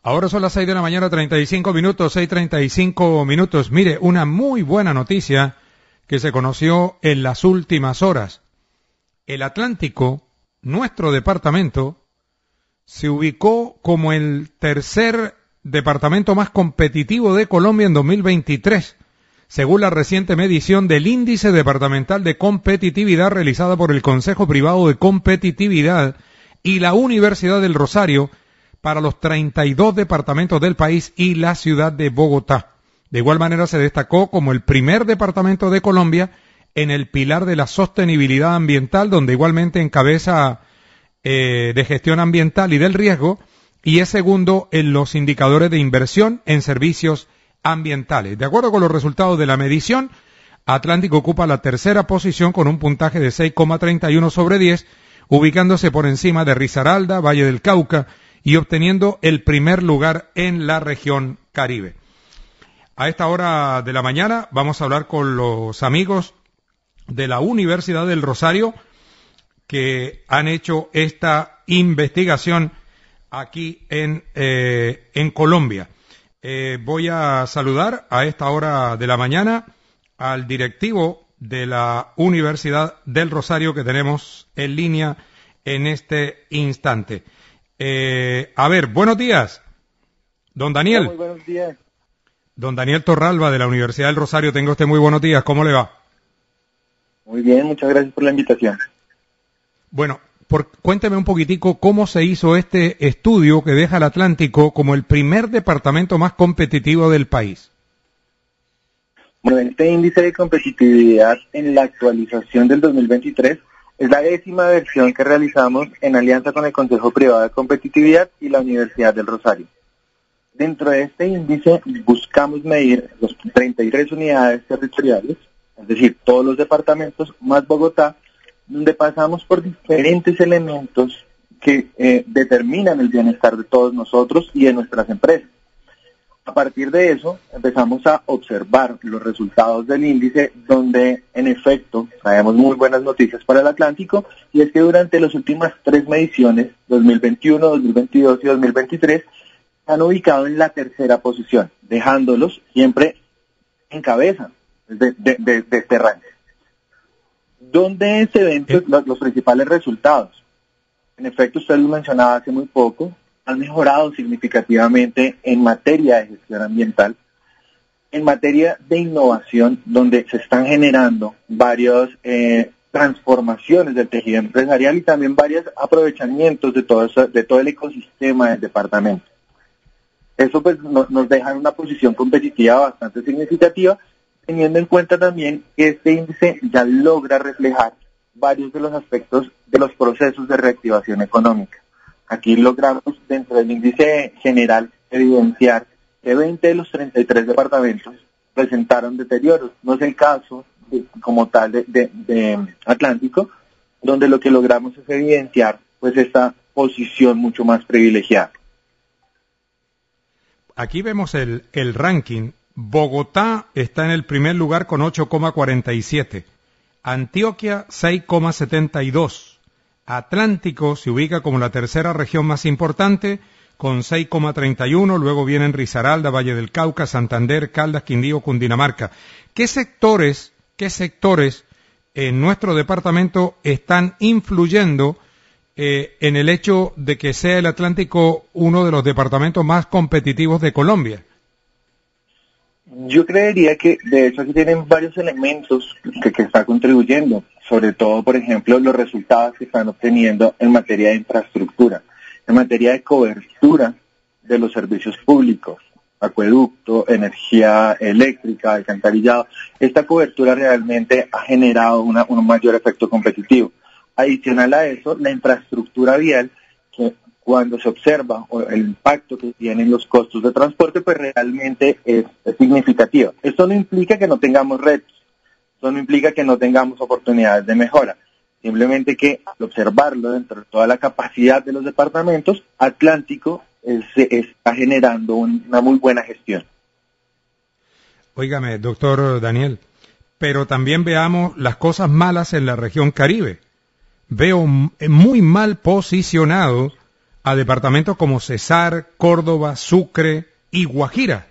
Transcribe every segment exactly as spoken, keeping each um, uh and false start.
Ahora son las seis de la mañana, treinta y cinco minutos, seis treinta y cinco minutos. Mire, una muy buena noticia que se conoció en las últimas horas. El Atlántico, nuestro departamento, se ubicó como el tercer departamento más competitivo de Colombia en dos mil veintitrés, según la reciente medición del Índice Departamental de Competitividad realizada por el Consejo Privado de Competitividad y la Universidad del Rosario para los treinta y dos departamentos del país y la ciudad de Bogotá. De igual manera se destacó como el primer departamento de Colombia en el pilar de la sostenibilidad ambiental, donde igualmente encabeza eh, de gestión ambiental y del riesgo, y es segundo en los indicadores de inversión en servicios ambientales. De acuerdo con los resultados de la medición, Atlántico ocupa la tercera posición con un puntaje de seis coma treinta y uno sobre diez, ubicándose por encima de Risaralda, Valle del Cauca, y obteniendo el primer lugar en la región Caribe. A esta hora de la mañana vamos a hablar con los amigos de la Universidad del Rosario que han hecho esta investigación aquí en, eh, en Colombia. Eh, voy a saludar a esta hora de la mañana al directivo de la Universidad del Rosario que tenemos en línea en este instante. Eh, a ver, buenos días, don Daniel. Hola, muy buenos días. Don Daniel Torralba de la Universidad del Rosario, tenga usted muy buenos días, ¿cómo le va? Muy bien, muchas gracias por la invitación. Bueno, por, cuénteme un poquitico cómo se hizo este estudio que deja al Atlántico como el primer departamento más competitivo del país. Bueno, este índice de competitividad en la actualización del dos mil veintitrés es la décima versión que realizamos en alianza con el Consejo Privado de Competitividad y la Universidad del Rosario. Dentro de este índice buscamos medir las treinta y tres unidades territoriales, es decir, todos los departamentos más Bogotá, donde pasamos por diferentes elementos que eh, determinan el bienestar de todos nosotros y de nuestras empresas. A partir de eso, empezamos a observar los resultados del índice, donde, en efecto, traemos muy buenas noticias para el Atlántico, y es que durante las últimas tres mediciones, dos mil veintiuno, dos mil veintidós y dos mil veintitrés, se han ubicado en la tercera posición, dejándolos siempre en cabeza de, de, de, de este ranking. ¿Dónde se ven pues, los, los principales resultados? En efecto, usted lo mencionaba hace muy poco, han mejorado significativamente en materia de gestión ambiental, en materia de innovación, donde se están generando varias eh, transformaciones del tejido empresarial y también varios aprovechamientos de todo, eso, de todo el ecosistema del departamento. Eso pues nos, nos deja en una posición competitiva bastante significativa, teniendo en cuenta también que este índice ya logra reflejar varios de los aspectos de los procesos de reactivación económica. Aquí logramos, dentro del índice general, evidenciar que veinte de los treinta y tres departamentos presentaron deterioros. No es el caso, de, como tal, de, de, de Atlántico, donde lo que logramos es evidenciar pues esta posición mucho más privilegiada. Aquí vemos el, el ranking. Bogotá está en el primer lugar con ocho coma cuarenta y siete. Antioquia, seis coma setenta y dos. Atlántico se ubica como la tercera región más importante con seis coma treinta y uno, luego vienen Risaralda, Valle del Cauca, Santander, Caldas, Quindío, Cundinamarca. ¿Qué sectores, qué sectores en nuestro departamento están influyendo eh, en el hecho de que sea el Atlántico uno de los departamentos más competitivos de Colombia? Yo creería que de hecho aquí tienen varios elementos que, que están contribuyendo, sobre todo, por ejemplo, los resultados que están obteniendo en materia de infraestructura, en materia de cobertura de los servicios públicos, acueducto, energía eléctrica, alcantarillado. Esta cobertura realmente ha generado una, un mayor efecto competitivo. Adicional a eso, la infraestructura vial, que cuando se observa el impacto que tienen los costos de transporte, pues realmente es, es significativo. Esto no implica que no tengamos retos, esto no implica que no tengamos oportunidades de mejora, simplemente que al observarlo dentro de toda la capacidad de los departamentos, Atlántico es, está generando una muy buena gestión. Óigame, doctor Daniel, pero también veamos las cosas malas en la región Caribe. Veo muy mal posicionado a departamentos como Cesar, Córdoba, Sucre y Guajira.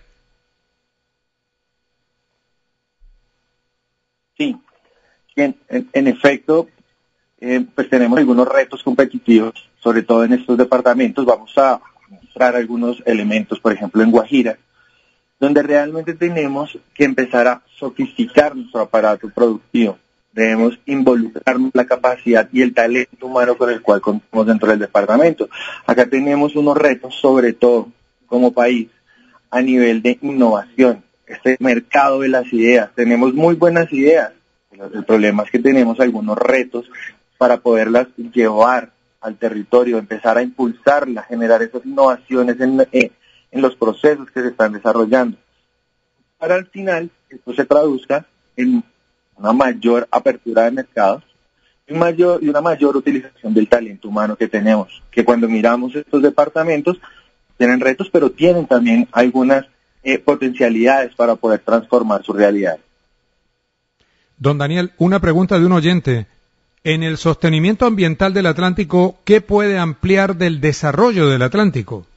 Sí, en, en, en efecto, eh, pues tenemos algunos retos competitivos, sobre todo en estos departamentos. Vamos a mostrar algunos elementos, por ejemplo, en Guajira, donde realmente tenemos que empezar a sofisticar nuestro aparato productivo. Debemos involucrar la capacidad y el talento humano con el cual contamos dentro del departamento. Acá tenemos unos retos, sobre todo como país, a nivel de innovación. Este mercado de las ideas, tenemos muy buenas ideas. El problema es que tenemos algunos retos para poderlas llevar al territorio, empezar a impulsarlas, generar esas innovaciones en, en, en los procesos que se están desarrollando. Para al final, esto se traduzca en una mayor apertura de mercados y, un mayor, y una mayor utilización del talento humano que tenemos, que cuando miramos estos departamentos tienen retos, pero tienen también algunas eh, potencialidades para poder transformar su realidad. Don Daniel, una pregunta de un oyente. En el sostenimiento ambiental del Atlántico, ¿qué puede ampliar del desarrollo del Atlántico?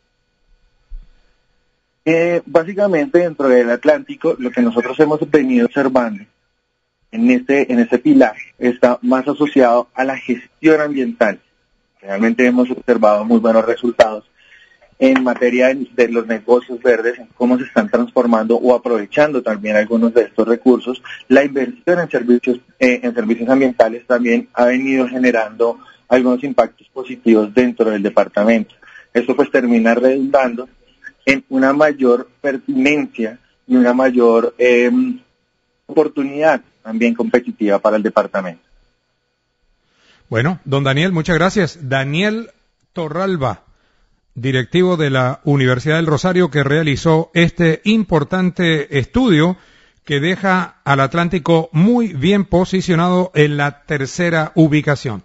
Eh, básicamente, dentro del Atlántico, lo que nosotros hemos venido observando en este, en este pilar está más asociado a la gestión ambiental. Realmente hemos observado muy buenos resultados en materia de, de los negocios verdes, en cómo se están transformando o aprovechando también algunos de estos recursos. La inversión en servicios, eh, en servicios ambientales también ha venido generando algunos impactos positivos dentro del departamento. Esto pues termina redundando en una mayor pertinencia y una mayor eh, oportunidad también competitiva para el departamento. Bueno, don Daniel, muchas gracias. Daniel Torralba, directivo de la Universidad del Rosario, que realizó este importante estudio que deja al Atlántico muy bien posicionado en la tercera ubicación.